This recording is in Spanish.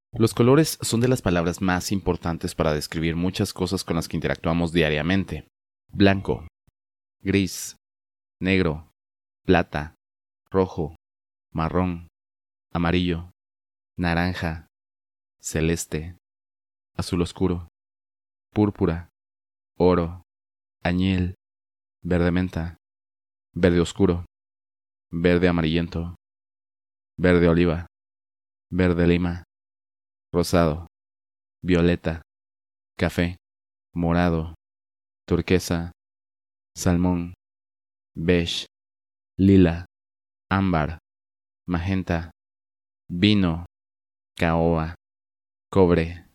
Los colores son de las palabras más importantes para describir muchas cosas con las que interactuamos diariamente. Blanco, gris, negro, plata, rojo, marrón, amarillo, naranja, celeste, azul oscuro, púrpura, oro, añil, verde menta, verde oscuro, verde amarillento, verde oliva, verde lima, rosado, violeta, café, morado, turquesa, salmón, beige, lila, ámbar, magenta, vino, caoba, cobre,